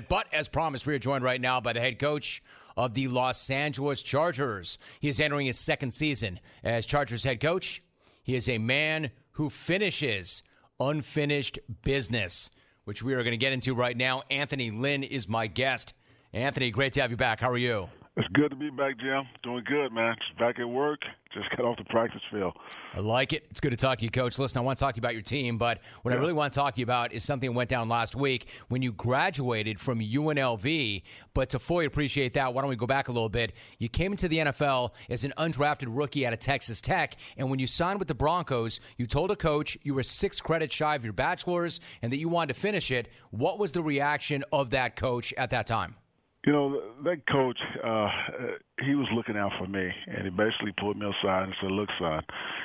But as promised, we are joined right now by the head coach of the Los Angeles Chargers. He is entering his second season as Chargers head coach. He is a man who finishes unfinished business, which we are going to get into right now. Anthony Lynn is my guest. Anthony, great to have you back. How are you? It's good to be back, Jim. Doing good, man. Just back at work. Just got off the practice field. I like it. It's good to talk to you, Coach. Listen, I want to talk to you about your team, but what I really want to talk to you about is something that went down last week when you graduated from UNLV. But to fully appreciate that, why don't we go back a little bit? You came into the NFL as an undrafted rookie out of Texas Tech, and when you signed with the Broncos, you told a coach you were 6 credits shy of your bachelor's and that you wanted to finish it. What was the reaction of that coach at that time? You know, that coach, he was looking out for me, and he basically pulled me aside and said, look, son,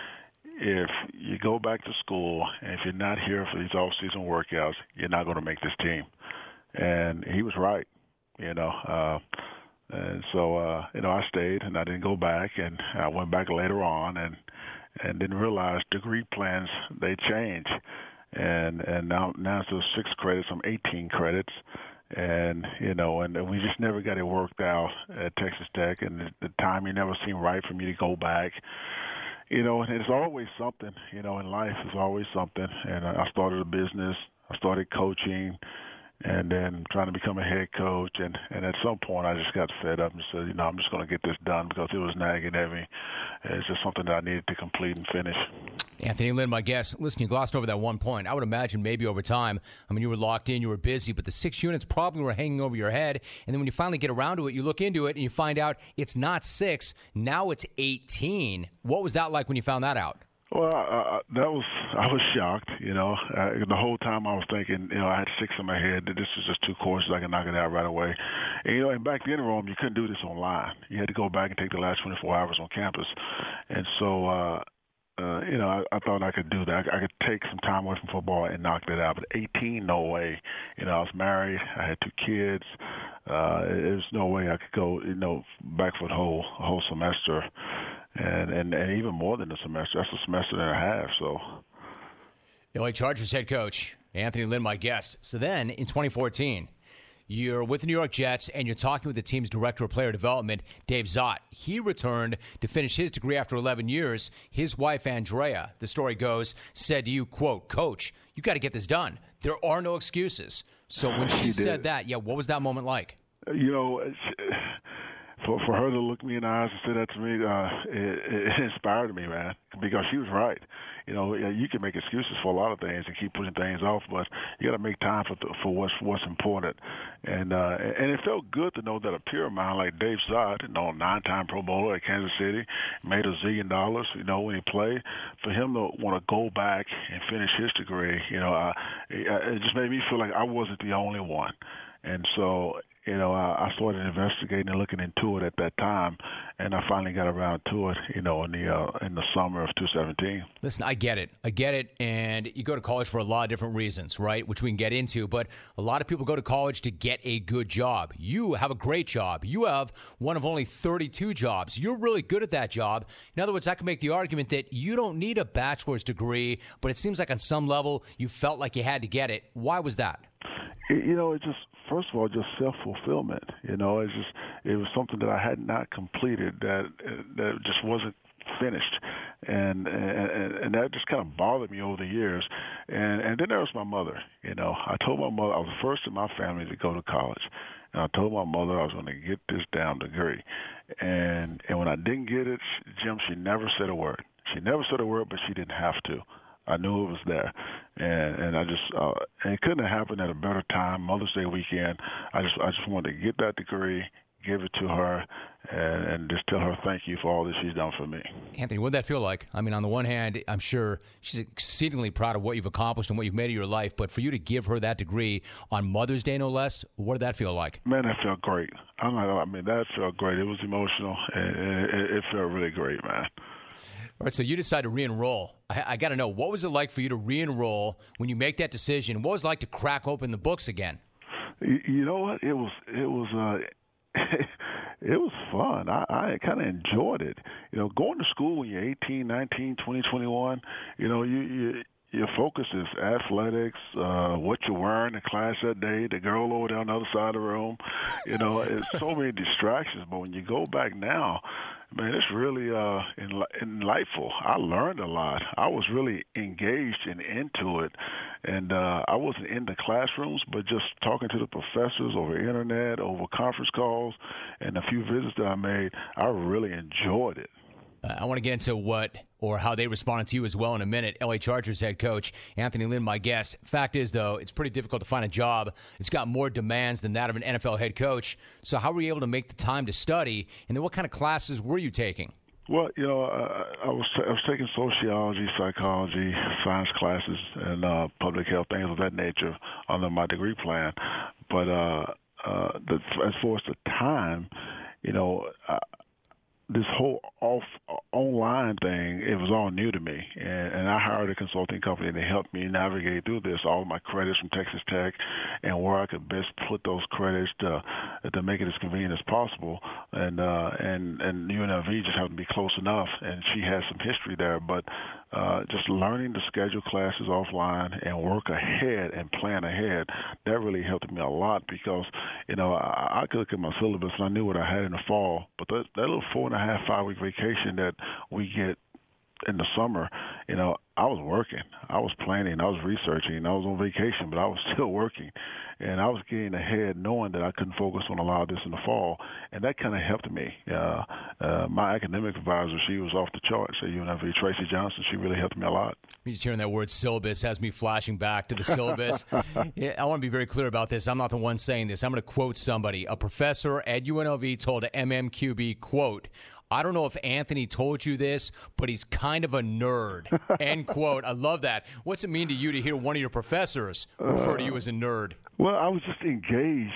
if you go back to school and if you're not here for these off-season workouts, you're not going to make this team. And he was right, you know. And so, I stayed, and I didn't go back, and I went back later on and didn't realize degree plans, they change. And now instead of 6 credits, I'm 18 credits. And, and we just never got it worked out at Texas Tech. And the timing never seemed right for me to go back. And it's always something, in life is always something. And I started a business. I started coaching and then trying to become a head coach. And at some point I just got fed up and said, I'm just going to get this done because it was nagging at me. It's just something that I needed to complete and finish. Anthony Lynn, my guest. Listen, you glossed over that one point. I would imagine maybe over time, you were locked in, you were busy, but the 6 units probably were hanging over your head. And then when you finally get around to it, you look into it and you find out it's not 6. Now it's 18. What was that like when you found that out? Well, I was shocked, The whole time I was thinking, I had 6 in my head, that this was just 2 courses, I could knock it out right away. And back then in Rome, you couldn't do this online. You had to go back and take the last 24 hours on campus. And so, I thought I could do that. I could take some time away from football and knock that out. But 18, no way. I was married. I had 2 kids. There's no way I could go, back for the whole semester. And even more than a semester. That's a semester and a half. So, LA Chargers head coach Anthony Lynn, my guest. So then in 2014, you're with the New York Jets and you're talking with the team's director of player development, Dave Zott. He returned to finish his degree after 11 years. His wife, Andrea, the story goes, said to you, quote, "Coach, you got to get this done. There are no excuses." So when she said that, what was that moment like? For her to look me in the eyes and say that to me, it inspired me, man, because she was right. You can make excuses for a lot of things and keep putting things off, but you got to make time for what's important. And it felt good to know that a peer of mine like Dave Zott, 9-time Pro Bowler at Kansas City, made $1 zillion, when he played, for him to want to go back and finish his degree, it just made me feel like I wasn't the only one. And so, I started investigating and looking into it at that time, and I finally got around to it, in the summer of 2017. Listen, I get it, and you go to college for a lot of different reasons, right, which we can get into, but a lot of people go to college to get a good job. You have a great job. You have one of only 32 jobs. You're really good at that job. In other words, I can make the argument that you don't need a bachelor's degree, but it seems like on some level you felt like you had to get it. Why was that? It just, first of all, just self-fulfillment. It was something that I had not completed, that just wasn't finished, and that just kind of bothered me over the years. And then there was my mother. I told my mother I was the first in my family to go to college, and I told my mother I was going to get this damn degree. And when I didn't get it, Jim, she never said a word. She never said a word, but she didn't have to. I knew it was there, and I just and it couldn't have happened at a better time. Mother's Day weekend, I just wanted to get that degree, give it to her, and just tell her thank you for all that she's done for me. Anthony, what did that feel like? On the one hand, I'm sure she's exceedingly proud of what you've accomplished and what you've made of your life, but for you to give her that degree on Mother's Day, no less, what did that feel like? Man, that felt great. That felt great. It was emotional, and it felt really great, man. All right, so you decided to re-enroll. I got to know, what was it like for you to re-enroll when you make that decision? What was it like to crack open the books again? You know what? It was it was fun. I kind of enjoyed it. Going to school when you're 18, 19, 20, 21, your focus is athletics, what you're wearing in class that day, the girl over there on the other side of the room. It's so many distractions. But when you go back now, man, it's really enlightful. I learned a lot. I was really engaged and into it. And I wasn't in the classrooms, but just talking to the professors over the internet, over conference calls, and a few visits that I made, I really enjoyed it. I want to get into how they responded to you as well in a minute. LA Chargers head coach Anthony Lynn, my guest. Fact is, though, it's pretty difficult to find a job. It's got more demands than that of an NFL head coach. So how were you able to make the time to study? And then what kind of classes were you taking? Well, I was taking sociology, psychology, science classes, and public health, things of that nature under my degree plan. But as far as the time, this whole online thing, it was all new to me. And I hired a consulting company to help me navigate through this, all of my credits from Texas Tech and where I could best put those credits to make it as convenient as possible. And UNLV just happened to be close enough, and she has some history there. But just learning to schedule classes offline and work ahead and plan ahead, that really helped me a lot because, I could look at my syllabus and I knew what I had in the fall. But that little 4.5, 5-week vacation that we get in the summer, I was working. I was planning. I was researching. I was on vacation, but I was still working. And I was getting ahead knowing that I couldn't focus on a lot of this in the fall. And that kind of helped me. My academic advisor, she was off the charts at UNLV, Tracy Johnson. She really helped me a lot. Just hearing that word syllabus has me flashing back to the syllabus. Yeah, I want to be very clear about this. I'm not the one saying this. I'm going to quote somebody. A professor at UNLV told MMQB, quote, "I don't know if Anthony told you this, but he's kind of a nerd." End quote. I love that. What's it mean to you to hear one of your professors refer to you as a nerd? Well, I was just engaged,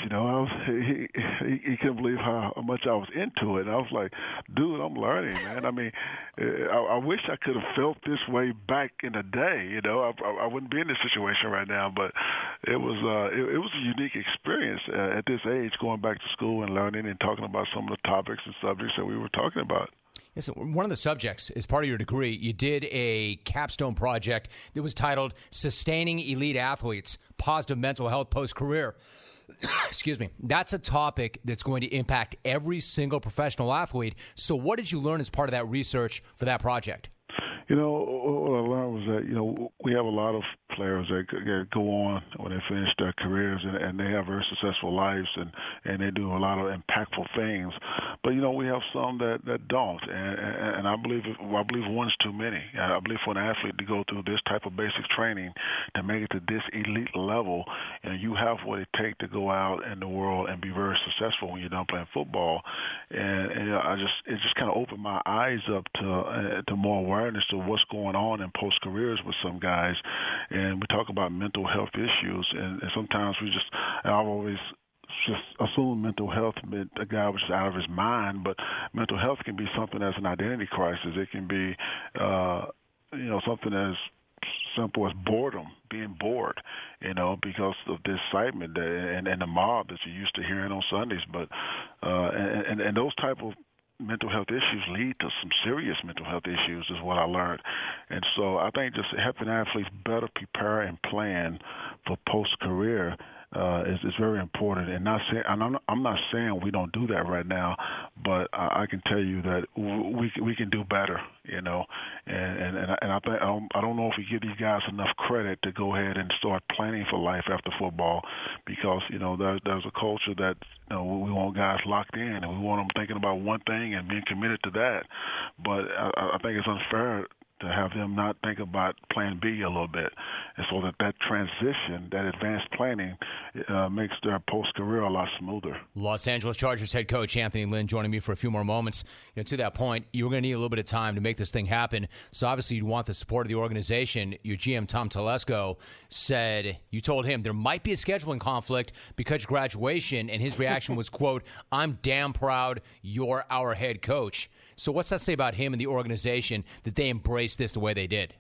he couldn't believe how much I was into it. And I was like, dude, I'm learning, man. I mean, I wish I could have felt this way back in the day. I wouldn't be in this situation right now. But it was a unique experience at this age, going back to school and learning and talking about some of the topics and subjects that we were talking about. Yes, one of the subjects, as part of your degree, you did a capstone project that was titled Sustaining Elite Athletes, Positive Mental Health Post-Career. Excuse me. That's a topic that's going to impact every single professional athlete. So what did you learn as part of that research for that project? What I learned was that, we have a lot of players that go on when they finish their careers and they have very successful lives and they do a lot of impactful things. But, we have some that don't. And I believe one's too many. I believe for an athlete to go through this type of basic training to make it to this elite level, you have what it takes to go out in the world and be very successful when you're done playing football. And it just kind of opened my eyes up to more awareness of what's going on in post careers with some guys. And we talk about mental health issues, and sometimes I've always just assumed mental health meant a guy was just out of his mind, but mental health can be something as an identity crisis. It can be, something as simple as boredom, being bored, because of the excitement and the mob that you're used to hearing on Sundays. But and those type of mental health issues lead to some serious mental health issues is what I learned. And so I think just helping athletes better prepare and plan for post-career is very important. And I'm not saying we don't do that right now, but I can tell you that we can do better, And I think I don't know if we give these guys enough credit to go ahead and start planning for life after football, because there's a culture that we want guys locked in and we want them thinking about one thing and being committed to that. But I think it's unfair to have them not think about plan B a little bit. And so that transition, that advanced planning, makes their post-career a lot smoother. Los Angeles Chargers head coach Anthony Lynn joining me for a few more moments. To that point, you were going to need a little bit of time to make this thing happen. So obviously you'd want the support of the organization. Your GM, Tom Telesco, said you told him there might be a scheduling conflict because of graduation, and his reaction was, quote, "I'm damn proud you're our head coach." So what's that say about him and the organization that they embraced this the way they did?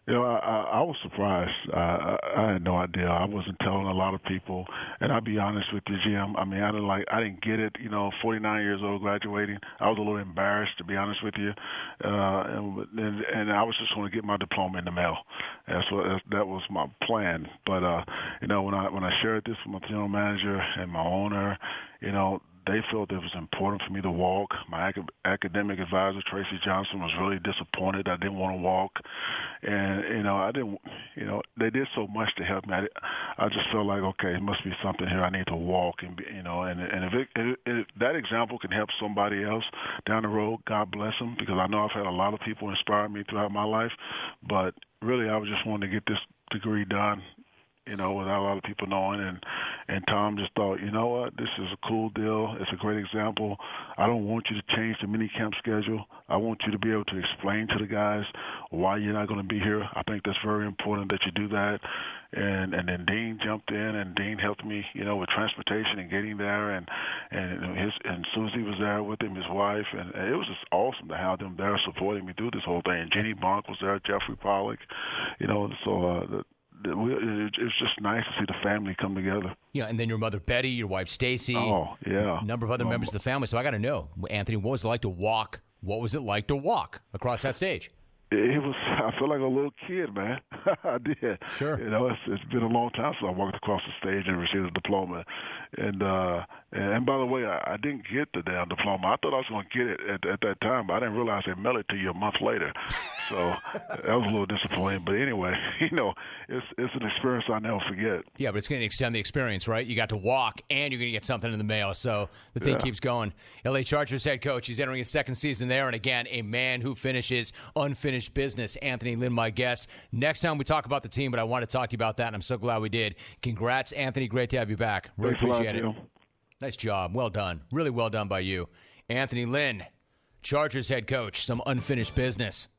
I was surprised. I had no idea. I wasn't telling a lot of people, and I'll be honest with you, Jim. I mean, I didn't get it. 49 years old, graduating. I was a little embarrassed, to be honest with you, and I was just going to get my diploma in the mail. That was my plan. But when I shared this with my general manager and my owner, they felt it was important for me to walk. My academic advisor, Tracy Johnson, was really disappointed I didn't want to walk. And, I didn't, they did so much to help me. I just felt like, okay, it must be something here. I need to walk. And if that example can help somebody else down the road, God bless them, because I know I've had a lot of people inspire me throughout my life. But really, I was just wanting to get this degree done, without a lot of people knowing. And Tom just thought, you know what, this is a cool deal. It's a great example. I don't want you to change the mini camp schedule. I want you to be able to explain to the guys why you're not going to be here. I think that's very important that you do that. And then Dean jumped in, and Dean helped me, with transportation and getting there. And Susie was there with him, his wife. And it was just awesome to have them there supporting me through this whole thing. And Jenny Bonk was there, Jeffrey Pollock, it's just nice to see the family come together. Yeah, and then your mother Betty, your wife Stacy. Oh, yeah. A number of other members of the family. So I got to know, Anthony, what was it like to walk? What was it like to walk across that stage? It was. I felt like a little kid, man. I did. Sure. It's been a long time since I walked across the stage and received a diploma. And by the way, I didn't get the damn diploma. I thought I was going to get it at that time, but I didn't realize they mailed it to you a month later. So that was a little disappointing. But anyway, it's an experience I'll never forget. Yeah, but it's going to extend the experience, right? You got to walk, and you're going to get something in the mail. So the thing keeps going. LA Chargers head coach. He's entering his second season there. And again, a man who finishes unfinished business. Anthony Lynn, my guest. Next time we talk about the team, but I want to talk to you about that, and I'm so glad we did. Congrats, Anthony. Great to have you back. Really appreciate it. Nice job. Well done. Really well done by you. Anthony Lynn, Chargers head coach. Some unfinished business.